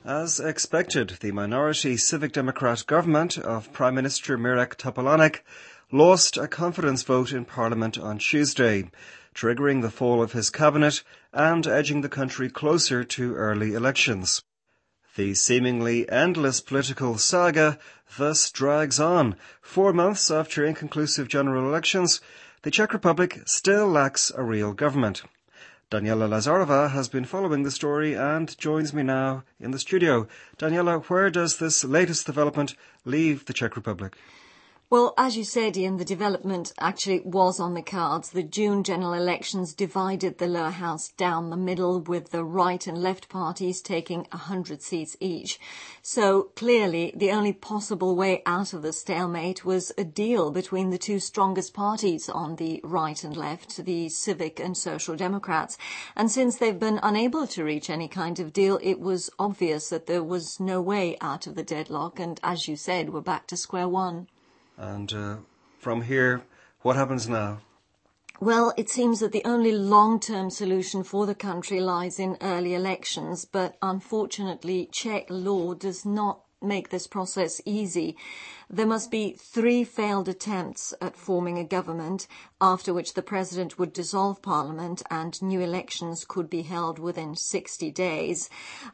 As expected, the minority Civic Democrat government of Prime Minister Mirek Topolánek lost a confidence vote in Parliament on Tuesday, triggering the fall of his cabinet and edging the country closer to early elections. The seemingly endless political saga thus drags on. 4 months after inconclusive general elections, the Czech Republic still lacks a real government. Daniela Lazarova has been following the story and joins me now in the studio. Daniela, where does this latest development leave the Czech Republic? Well, as you said, Ian, the development actually was on the cards. The June general elections divided the lower house down the middle, with the right and left parties taking 100 seats each. So clearly, the only possible way out of the stalemate was a deal between the two strongest parties on the right and left, the Civic and Social Democrats. And since they've been unable to reach any kind of deal, it was obvious that there was no way out of the deadlock. And as you said, we're back to square one. And from here, what happens now? Well, it seems that the only long-term solution for the country lies in early elections, but unfortunately, Czech law does not make this process easy. There must be 3 failed attempts at forming a government, after which the president would dissolve parliament and new elections could be held within 60 days.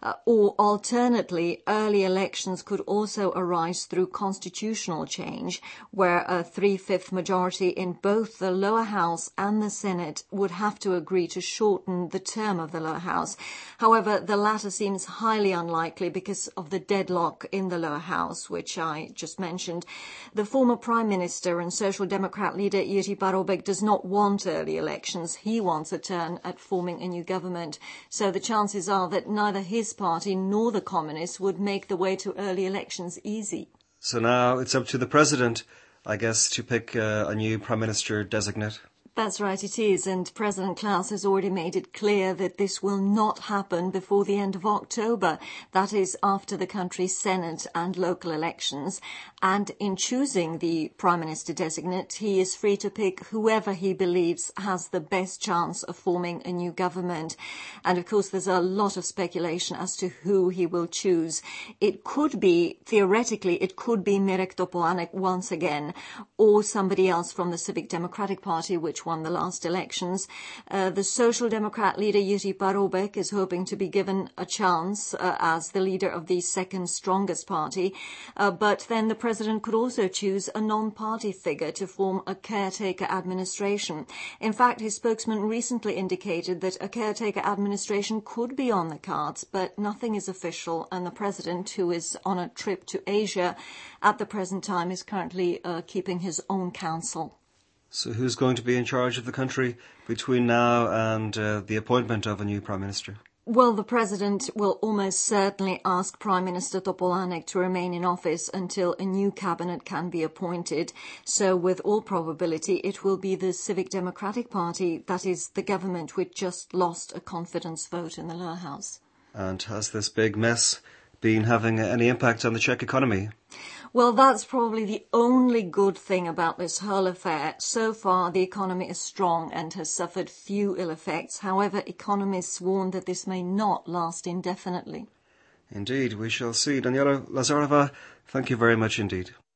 Or alternately, early elections could also arise through constitutional change, where a 3/5 majority in both the lower house and the Senate would have to agree to shorten the term of the lower house. However, the latter seems highly unlikely because of the deadlock in the lower house, which I just mentioned. The former Prime Minister and Social Democrat leader Jiří Paroubek does not want early elections. He wants a turn at forming a new government. So the chances are that neither his party nor the Communists would make the way to early elections easy. So now it's up to the President, I guess, to pick a new Prime Minister designate. That's right, it is, and President Klaus has already made it clear that this will not happen before the end of October, that is, after the country's Senate and local elections. And in choosing the Prime Minister designate, he is free to pick whoever he believes has the best chance of forming a new government. And of course, there's a lot of speculation as to who he will choose. It could be, theoretically, it could be Mirek Topolánek once again, or somebody else from the Civic Democratic Party, which won the last elections. The Social Democrat leader Jiří Paroubek is hoping to be given a chance as the leader of the second strongest party, but then the president could also choose a non-party figure to form a caretaker administration. In fact, his spokesman recently indicated that a caretaker administration could be on the cards, but nothing is official, and the president, who is on a trip to Asia at the present time, is currently keeping his own counsel. So who's going to be in charge of the country between now and the appointment of a new Prime Minister? Well, the President will almost certainly ask Prime Minister Topolánek to remain in office until a new cabinet can be appointed. So with all probability, it will be the Civic Democratic Party, that is, the government which just lost a confidence vote in the lower house. And has this big mess been having any impact on the Czech economy? Well, that's probably the only good thing about this whole affair. So far, the economy is strong and has suffered few ill effects. However, economists warn that this may not last indefinitely. Indeed, we shall see. Daniela Lazarova, thank you very much indeed.